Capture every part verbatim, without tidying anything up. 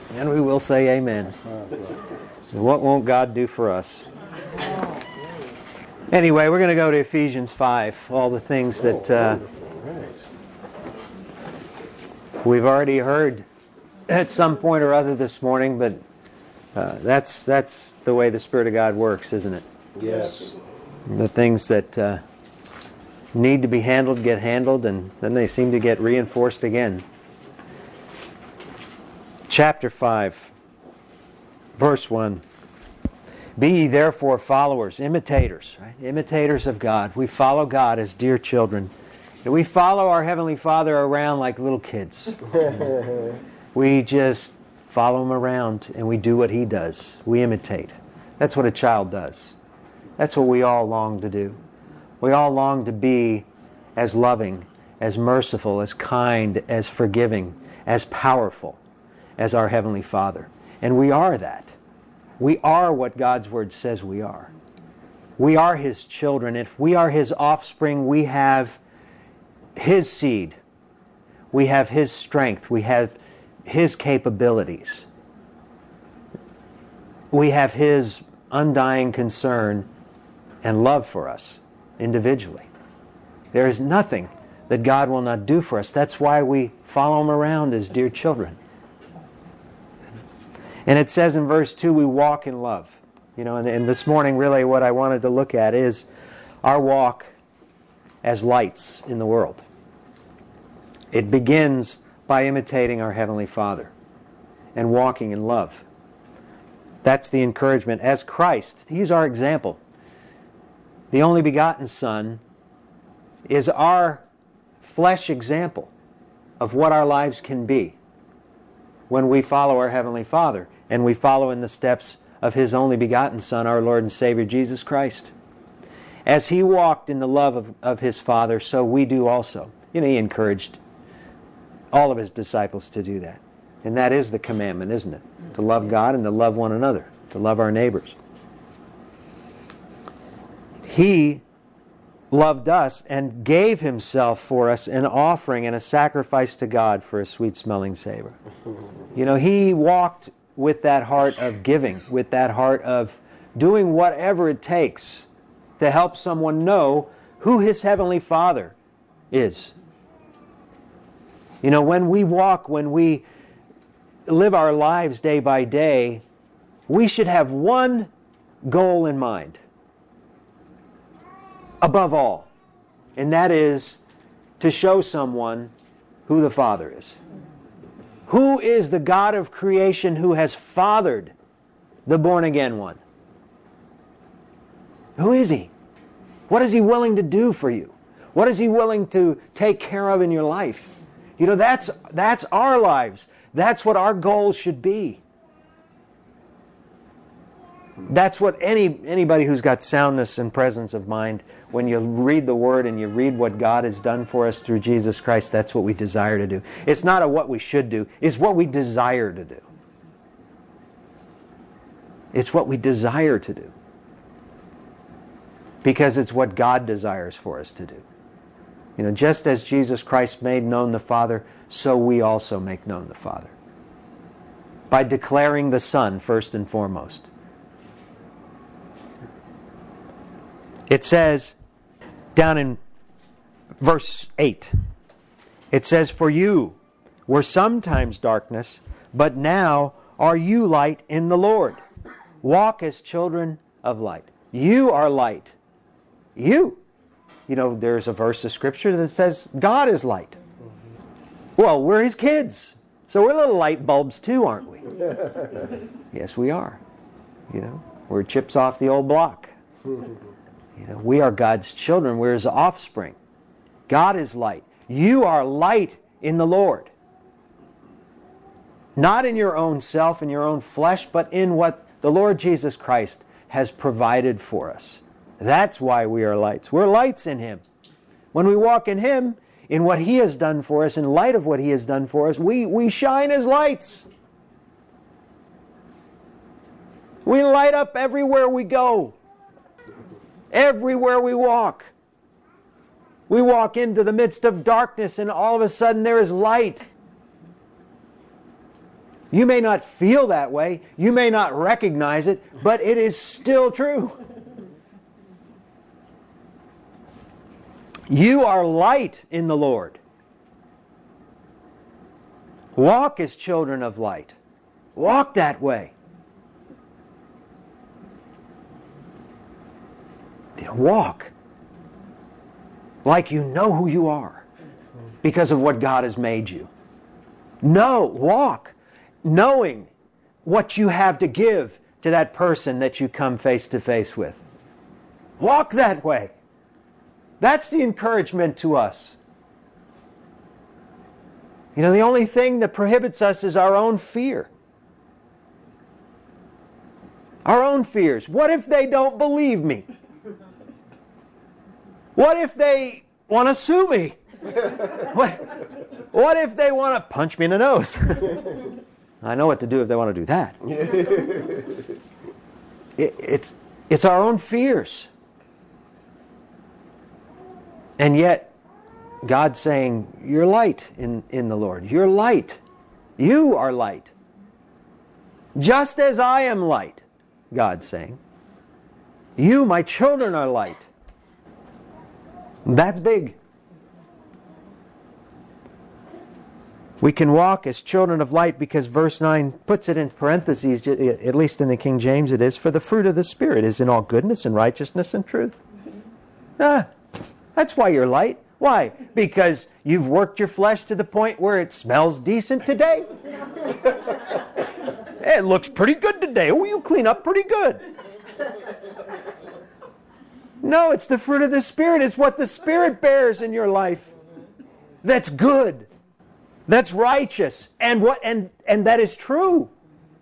And we will say amen. So what won't God do for us? Anyway, we're going to go to Ephesians five. All the things that uh, we've already heard at some point or other this morning, but uh, that's that's the way the Spirit of God works, isn't it? Yes. The things that uh, need to be handled get handled, and then they seem to get reinforced again. Chapter five, verse one. Be ye therefore followers, imitators, right? Imitators of God. We follow God as dear children. And we follow our Heavenly Father around like little kids. We just follow Him around and we do what He does. We imitate. That's what a child does. That's what we all long to do. We all long to be as loving, as merciful, as kind, as forgiving, as powerful as our Heavenly Father. And we are that. We are what God's Word says we are. We are His children. If we are His offspring, we have His seed. We have His strength. We have His capabilities. We have His undying concern and love for us individually. There is nothing that God will not do for us. That's why we follow Him around as dear children. And it says in verse two, we walk in love. You know, and, and this morning really what I wanted to look at is our walk as lights in the world. It begins by imitating our Heavenly Father and walking in love. That's the encouragement. As Christ, He's our example. The only begotten Son is our flesh example of what our lives can be when we follow our Heavenly Father and we follow in the steps of His only begotten Son, our Lord and Savior, Jesus Christ. As He walked in the love of, of His Father, so we do also. You know, He encouraged all of His disciples to do that. And that is the commandment, isn't it? To love God and to love one another, to love our neighbors. He loved us and gave Himself for us an offering and a sacrifice to God for a sweet-smelling savor. You know, He walked with that heart of giving, with that heart of doing whatever it takes to help someone know who His Heavenly Father is. You know, when we walk, when we live our lives day by day, we should have one goal in mind, above all, and that is to show someone who the Father is. Who is the God of creation who has fathered the born-again one? Who is He? What is He willing to do for you? What is He willing to take care of in your life? You know, that's that's our lives. That's what our goals should be. That's what any anybody who's got soundness and presence of mind, when you read the Word and you read what God has done for us through Jesus Christ, that's what we desire to do. It's not a what we should do, it's what we desire to do. It's what we desire to do. Because it's what God desires for us to do. You know, just as Jesus Christ made known the Father, so we also make known the Father. By declaring the Son first and foremost. It says, down in verse eight, it says, for you were sometimes darkness, but now are you light in the Lord. Walk as children of light. You are light. You. You know, there's a verse of Scripture that says God is light. Well, we're His kids. So we're little light bulbs too, aren't we? Yes, we are. You know, we're chips off the old block. You know, we are God's children. We're His offspring. God is light. You are light in the Lord. Not in your own self, in your own flesh, but in what the Lord Jesus Christ has provided for us. That's why we are lights. We're lights in Him. When we walk in Him, in what He has done for us, in light of what He has done for us, we, we shine as lights. We light up everywhere we go. Everywhere we walk. We walk into the midst of darkness and all of a sudden there is light. You may not feel that way. You may not recognize it, but it is still true. You are light in the Lord. Walk as children of light. Walk that way. Walk like you know who you are because of what God has made you. No, walk knowing what you have to give to that person that you come face to face with. Walk that way. That's the encouragement to us. You know, the only thing that prohibits us is our own fear. Our own fears. What if they don't believe me? What if they want to sue me? What, what if they want to punch me in the nose? I know what to do if they want to do that. It, it's, it's our own fears. And yet, God's saying, you're light in, in the Lord. You're light. You are light. Just as I am light, God's saying. You, my children, are light. That's big. We can walk as children of light because verse nine puts it in parentheses, at least in the King James it is, for the fruit of the Spirit is in all goodness and righteousness and truth. Ah, that's why you're light. Why? Because you've worked your flesh to the point where it smells decent today. It looks pretty good today. Oh, you clean up pretty good. No, it's the fruit of the Spirit. It's what the Spirit bears in your life. That's good. That's righteous. And what and, and that is true.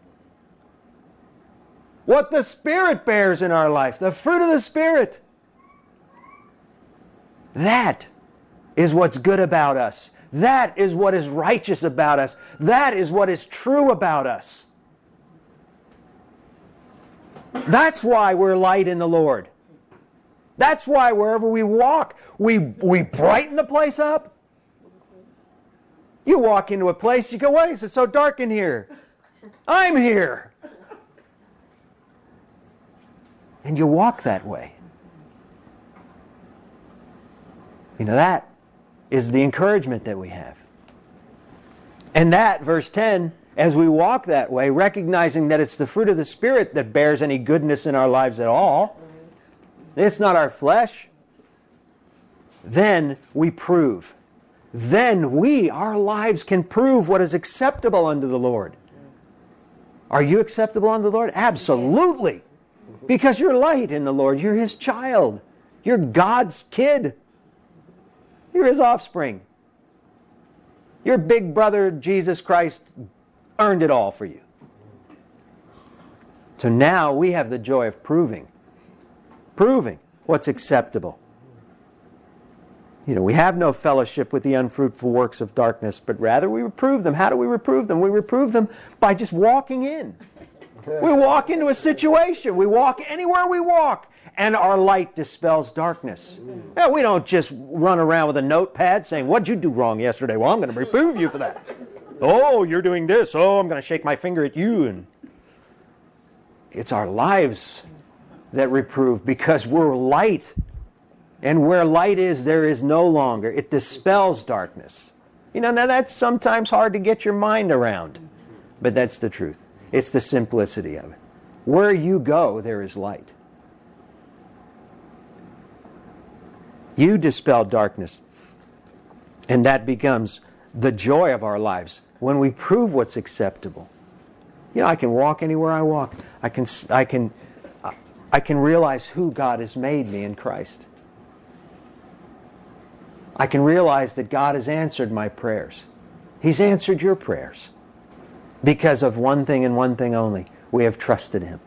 What the Spirit bears in our life, the fruit of the Spirit. That is what's good about us. That is what is righteous about us. That is what is true about us. That's why we're light in the Lord. That's why wherever we walk, we, we brighten the place up. You walk into a place, you go, why is it so dark in here? I'm here. And you walk that way. You know, that is the encouragement that we have. And that, verse ten, as we walk that way, recognizing that it's the fruit of the Spirit that bears any goodness in our lives at all, it's not our flesh, then we prove. Then we, our lives, can prove what is acceptable unto the Lord. Are you acceptable unto the Lord? Absolutely. Because you're light in the Lord. You're His child. You're God's kid. You're His offspring. Your big brother, Jesus Christ, earned it all for you. So now we have the joy of proving. Proving what's acceptable. You know, we have no fellowship with the unfruitful works of darkness, but rather we reprove them. How do we reprove them? We reprove them by just walking in. We walk into a situation. We walk anywhere we walk, and our light dispels darkness. Now, we don't just run around with a notepad saying, what'd you do wrong yesterday? Well, I'm going to reprove you for that. Oh, you're doing this. Oh, I'm going to shake my finger at you. And it's our lives that reprove because we're light. And where light is, there is no longer. It dispels darkness. You know, now that's sometimes hard to get your mind around. But that's the truth. It's the simplicity of it. Where you go, there is light. You dispel darkness. And that becomes the joy of our lives when we prove what's acceptable. You know, I can walk anywhere I walk. I can, I can, I can realize who God has made me in Christ. I can realize that God has answered my prayers. He's answered your prayers. Because of one thing and one thing only. We have trusted Him.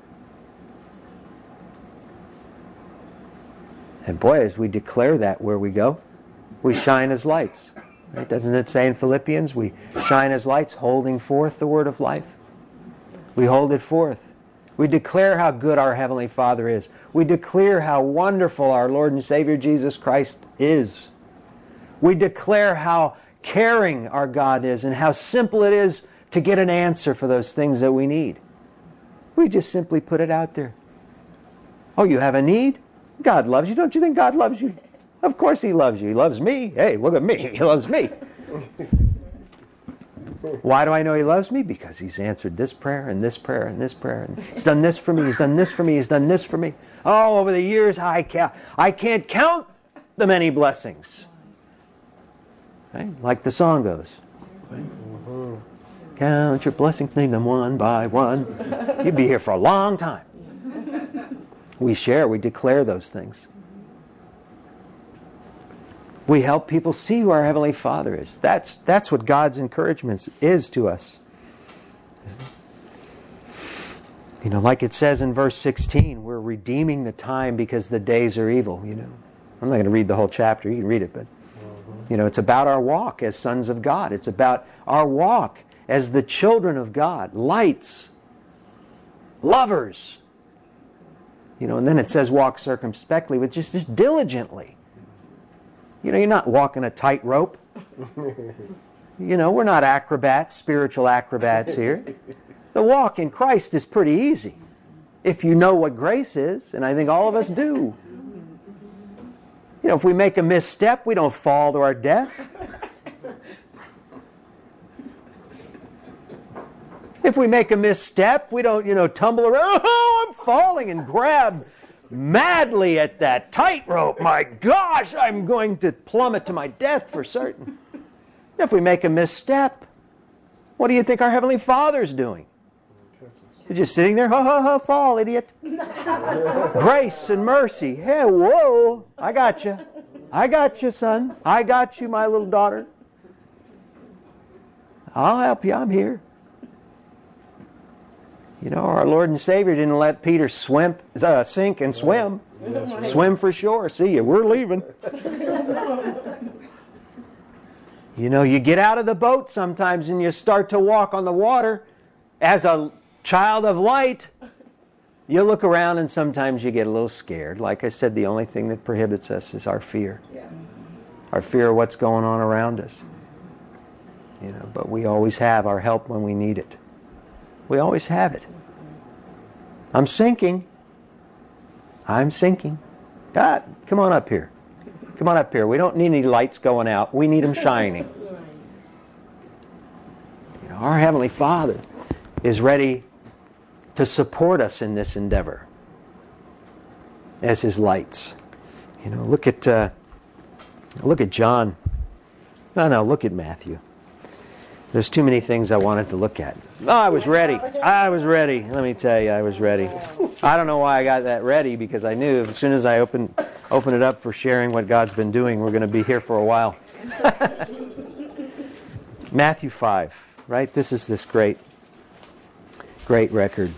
And boy, as we declare that where we go, we shine as lights. Right? Doesn't it say in Philippians, we shine as lights, holding forth the word of life? We hold it forth. We declare how good our Heavenly Father is. We declare how wonderful our Lord and Savior Jesus Christ is. We declare how caring our God is and how simple it is to get an answer for those things that we need. We just simply put it out there. Oh, you have a need? God loves you. Don't you think God loves you? Of course He loves you. He loves me. Hey, look at me. He loves me. Why do I know He loves me? Because He's answered this prayer and this prayer and this prayer. And He's done this for me. He's done this for me. He's done this for me. Oh, over the years, I can't, I can't count the many blessings. Right? Like the song goes. Right? Count your blessings, name them one by one. You'd be here for a long time. We share, we declare those things. We help people see who our Heavenly Father is. That's, that's what God's encouragement is to us. You know, like it says in verse sixteen, we're redeeming the time because the days are evil, you know. I'm not going to read the whole chapter, you can read it, but you know, it's about our walk as sons of God. It's about our walk as the children of God, lights, lovers. You know, and then it says walk circumspectly, but just, just diligently. You know, you're not walking a tightrope. You know, we're not acrobats, spiritual acrobats here. The walk in Christ is pretty easy if you know what grace is, and I think all of us do. You know, if we make a misstep, we don't fall to our death. If we make a misstep, we don't, you know, tumble around, oh, I'm falling, and grab madly at that tightrope. My gosh, I'm going to plummet to my death for certain. If we make a misstep, what do you think our Heavenly Father's doing? You're just sitting there, ha ha ha, fall, idiot. Grace and mercy. Hey, whoa, I got you. I got you, son. I got you, my little daughter. I'll help you. I'm here. You know, our Lord and Savior didn't let Peter swim, uh, sink and swim. Yes, right. Swim for shore. See you. We're leaving. You know, you get out of the boat sometimes and you start to walk on the water as a child of light. You look around and sometimes you get a little scared. Like I said, the only thing that prohibits us is our fear. Yeah. Our fear of what's going on around us. You know, but we always have our help when we need it. We always have it. I'm sinking. I'm sinking. God, come on up here. Come on up here. We don't need any lights going out. We need them shining. You know, our Heavenly Father is ready to support us in this endeavor as His lights. You know, look at uh, look at John. No, no, look at Matthew. There's too many things I wanted to look at. Oh, I was ready. I was ready. Let me tell you, I was ready. I don't know why I got that ready, because I knew as soon as I open, open it up for sharing what God's been doing, we're going to be here for a while. Matthew five, right? This is this great, great record.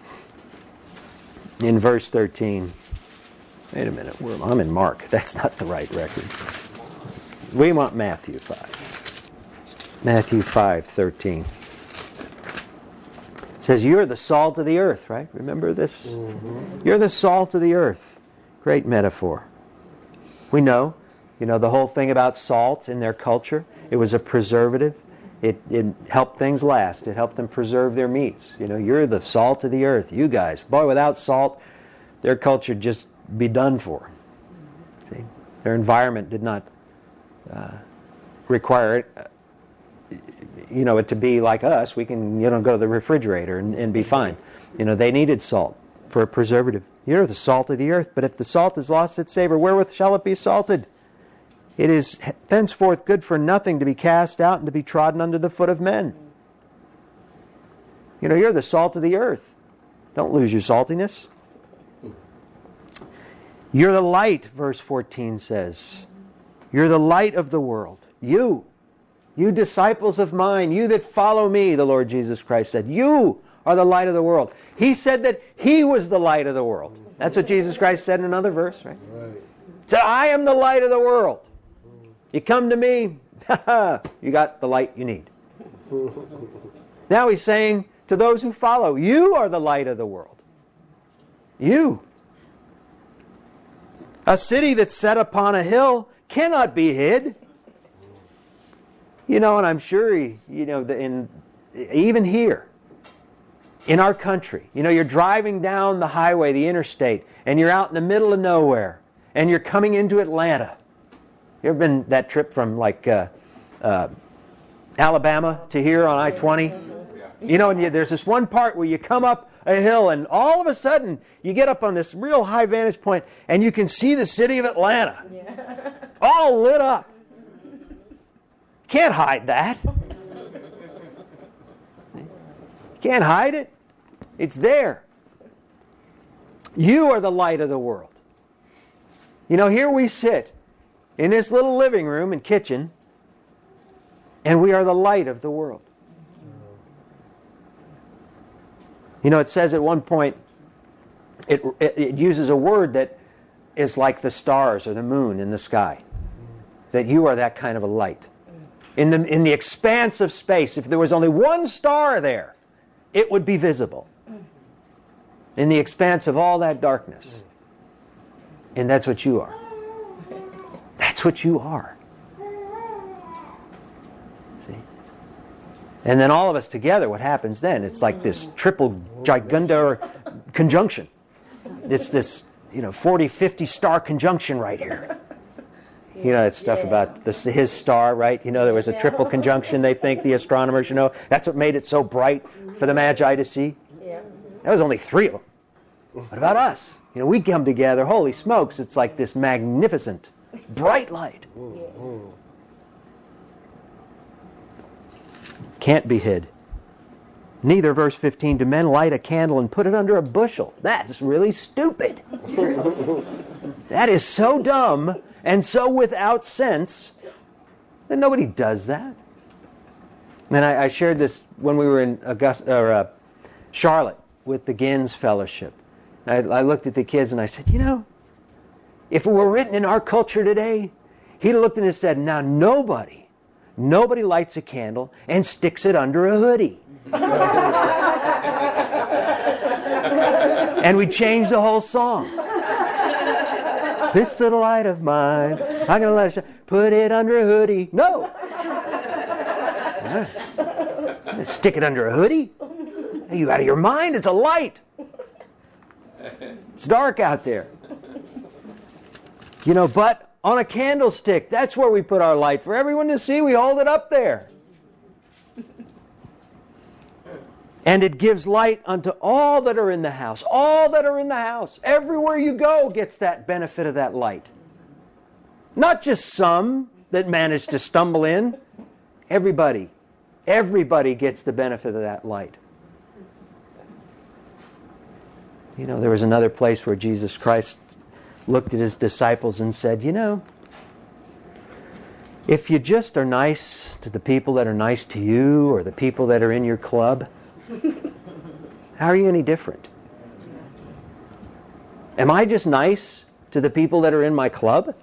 In verse thirteen. Wait a minute. I'm in Mark. That's not the right record. We want Matthew five. Matthew five thirteen. It says, you're the salt of the earth, right? Remember this? Mm-hmm. You're the salt of the earth. Great metaphor. We know, you know, the whole thing about salt in their culture, it was a preservative. It, it helped things last. It helped them preserve their meats. You know, you're the salt of the earth, you guys. Boy, without salt, their culture would just be done for. See? Their environment did not uh, require it. Uh, you know, it to be like us. We can, you know, go to the refrigerator and, and be fine. You know, they needed salt for a preservative. You're the salt of the earth, but if the salt has lost its savor, wherewith shall it be salted? It is thenceforth good for nothing to be cast out and to be trodden under the foot of men. You know, you're the salt of the earth. Don't lose your saltiness. You're the light, verse fourteen says. You're the light of the world. You. You disciples of mine, you that follow me, the Lord Jesus Christ said. You are the light of the world. He said that He was the light of the world. That's what Jesus Christ said in another verse, right? Right. So I am the light of the world. You come to me, you got the light you need. Now He's saying to those who follow, you are the light of the world. You. A city that's set upon a hill cannot be hid. You know, and I'm sure, he, you know, in even here, in our country. You know, you're driving down the highway, the interstate, and you're out in the middle of nowhere, and you're coming into Atlanta. You ever been that trip from like uh, uh, Alabama to here on I twenty? You know, and you, there's this one part where you come up a hill, and all of a sudden you get up on this real high vantage point, and you can see the city of Atlanta, yeah. all lit up. Can't hide that. Can't hide it. It's there. You are the light of the world. You know, here we sit in this little living room and kitchen, and we are the light of the world. You know, it says at one point, it, it, it uses a word that is like the stars or the moon in the sky. That you are that kind of a light. In the, in the expanse of space, if there was only one star there, it would be visible. In the expanse of all that darkness. And that's what you are. That's what you are. See? And then all of us together, what happens then? It's like this triple gigunda conjunction. It's this, you know, forty, fifty star conjunction right here. You know that stuff yeah. about this, his star, right? You know, there was a triple conjunction, they think, the astronomers, you know. That's what made it so bright for the Magi to see. Yeah. That was only three of them. What about us? You know, we come together, holy smokes, it's like this magnificent, bright light. Yes. Can't be hid. Neither, verse fifteen, do men light a candle and put it under a bushel. That's really stupid. That is so dumb and so without sense that nobody does that. And I, I shared this when we were in Augusta, or, uh, Charlotte with the Gins Fellowship. I, I looked at the kids and I said, you know, if it were written in our culture today, he'd have looked and said, now nobody, nobody lights a candle and sticks it under a hoodie. And we changed the whole song. This little light of mine, I'm going to let it shine. Put it under a hoodie. No. Stick it under a hoodie? Are you out of your mind? It's a light. It's dark out there. You know, but on a candlestick, that's where we put our light. For everyone to see, we hold it up there. And it gives light unto all that are in the house. All that are in the house. Everywhere you go gets that benefit of that light. Not just some that manage to stumble in. Everybody. Everybody gets the benefit of that light. You know, there was another place where Jesus Christ looked at his disciples and said, you know, if you just are nice to the people that are nice to you or the people that are in your club, how are you any different? Am I just nice to the people that are in my club?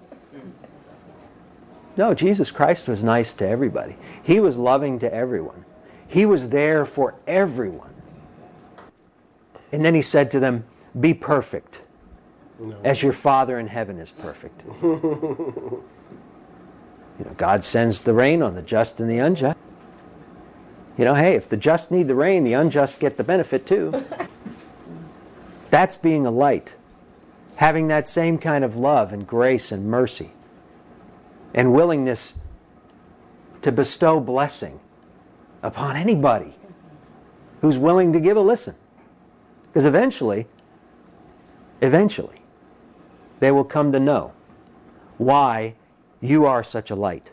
No, Jesus Christ was nice to everybody. He was loving to everyone. He was there for everyone. And then he said to them, be perfect, no. as your Father in heaven is perfect. You know, God sends the rain on the just and the unjust. You know, hey, if the just need the rain, the unjust get the benefit too. That's being a light. Having that same kind of love and grace and mercy and willingness to bestow blessing upon anybody who's willing to give a listen. Because eventually, eventually, they will come to know why you are such a light.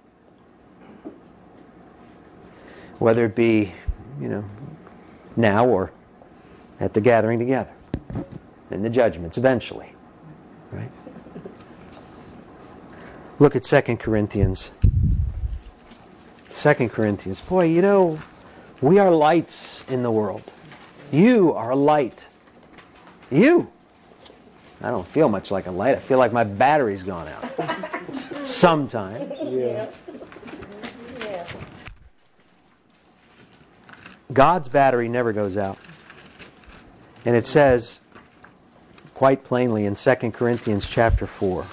Whether it be, you know, now or at the gathering together. And the judgments, eventually. Right? Look at Second Corinthians. Second Corinthians. Boy, you know, we are lights in the world. You are a light. You. I don't feel much like a light. I feel like my battery's gone out. Sometimes. Yeah. God's battery never goes out. And it says quite plainly in Second Corinthians chapter four.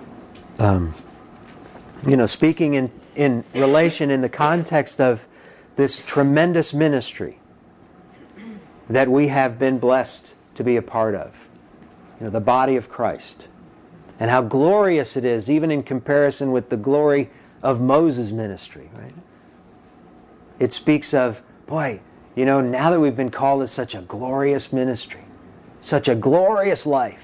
Um, you know, speaking in, in relation in the context of this tremendous ministry that we have been blessed to be a part of. You know, the body of Christ. And how glorious it is, even in comparison with the glory of Moses' ministry, right? It speaks of, boy, you know, now that we've been called to such a glorious ministry, such a glorious life,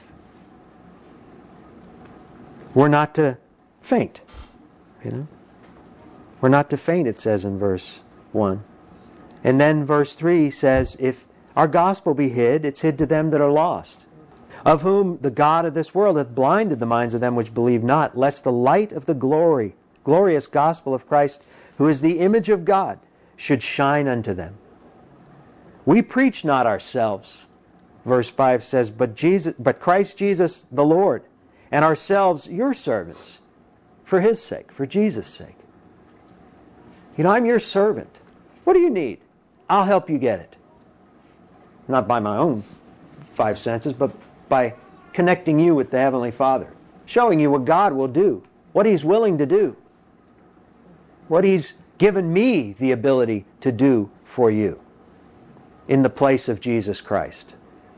we're not to faint, you know? We're not to faint, it says in verse one. And then verse three says, if our gospel be hid, it's hid to them that are lost, of whom the God of this world hath blinded the minds of them which believe not, lest the light of the glory, glorious gospel of Christ, who is the image of God, should shine unto them. We preach not ourselves, verse five says, but Jesus, but Christ Jesus the Lord, and ourselves your servants, for His sake, for Jesus' sake. You know, I'm your servant. What do you need? I'll help you get it. Not by my own five senses, but by connecting you with the Heavenly Father, showing you what God will do, what He's willing to do, what He's given me the ability to do for you in the place of Jesus Christ.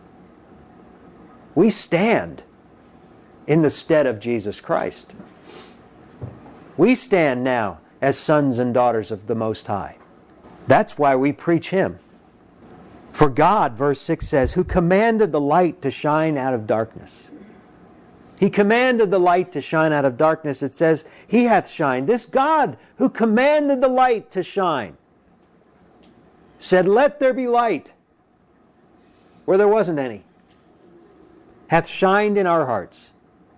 We stand in the stead of Jesus Christ. We stand now as sons and daughters of the Most High. That's why we preach Him. For God, verse six says, who commanded the light to shine out of darkness. He commanded the light to shine out of darkness. It says, He hath shined. This God who commanded the light to shine said, let there be light, where there wasn't any, hath shined in our hearts.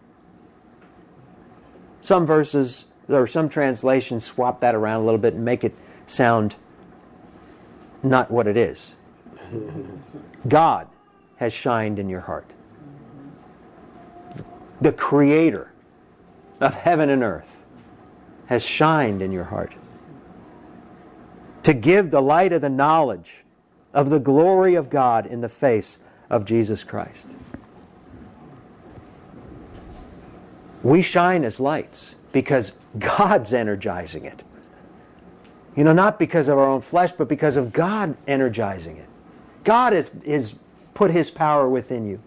Some verses, or some translations swap that around a little bit and make it sound not what it is. God has shined in your heart. The Creator of heaven and earth has shined in your heart to give the light of the knowledge of the glory of God in the face of Jesus Christ. We shine as lights because God's energizing it. You know, not because of our own flesh, but because of God energizing it. God has, has put His power within you.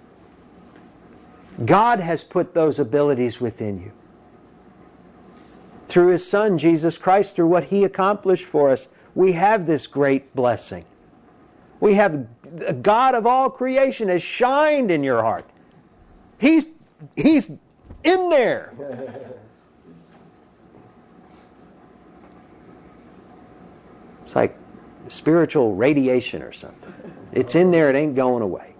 God has put those abilities within you. Through His Son, Jesus Christ, through what He accomplished for us, we have this great blessing. We have the God of all creation has shined in your heart. He's, he's in there. It's like spiritual radiation or something. It's in there, it ain't going away.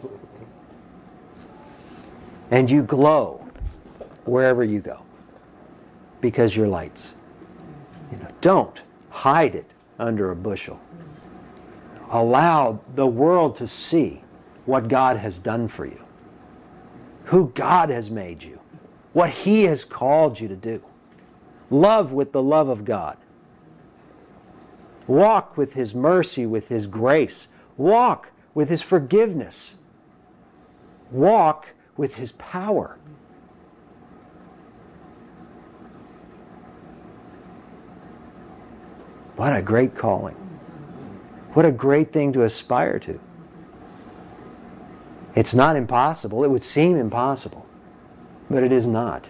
And you glow wherever you go because you're lights. You know, don't hide it under a bushel. Allow the world to see what God has done for you, who God has made you, what He has called you to do. Love with the love of God. Walk with His mercy, with His grace. Walk with His forgiveness. Walk with His power. What a great calling. What a great thing to aspire to. It's not impossible. It would seem impossible, but it is not.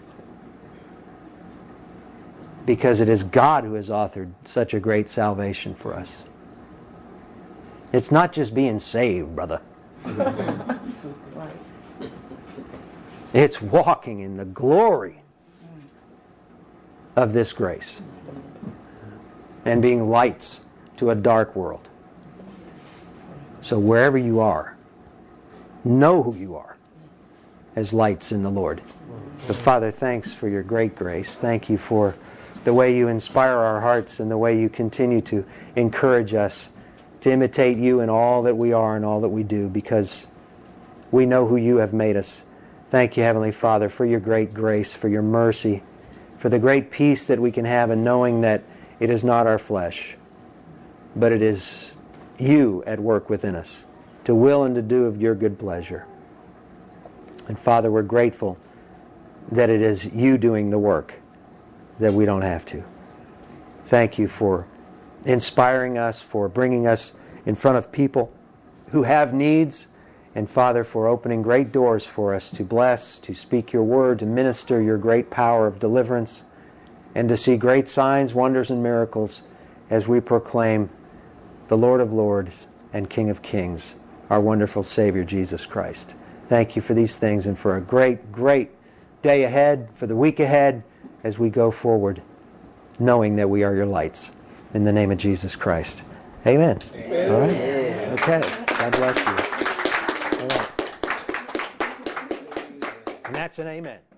Because it is God who has authored such a great salvation for us. It's not just being saved, brother. It's walking in the glory of this grace and being lights to a dark world. So wherever you are, know who you are as lights in the Lord. But Father, thanks for your great grace. Thank you for the way you inspire our hearts and the way you continue to encourage us to imitate you in all that we are and all that we do, because we know who you have made us. Thank you, Heavenly Father, for your great grace, for your mercy, for the great peace that we can have in knowing that it is not our flesh, but it is you at work within us to will and to do of your good pleasure. And Father, we're grateful that it is you doing the work, that we don't have to. Thank you for inspiring us, for bringing us in front of people who have needs, and Father, for opening great doors for us to bless, to speak your word, to minister your great power of deliverance, and to see great signs, wonders, and miracles as we proclaim the Lord of Lords and King of Kings, our wonderful Savior, Jesus Christ. Thank you for these things and for a great, great day ahead, for the week ahead, as we go forward, knowing that we are your lights. In the name of Jesus Christ. Amen. Amen. All right? Okay. God bless you. All right. And that's an amen.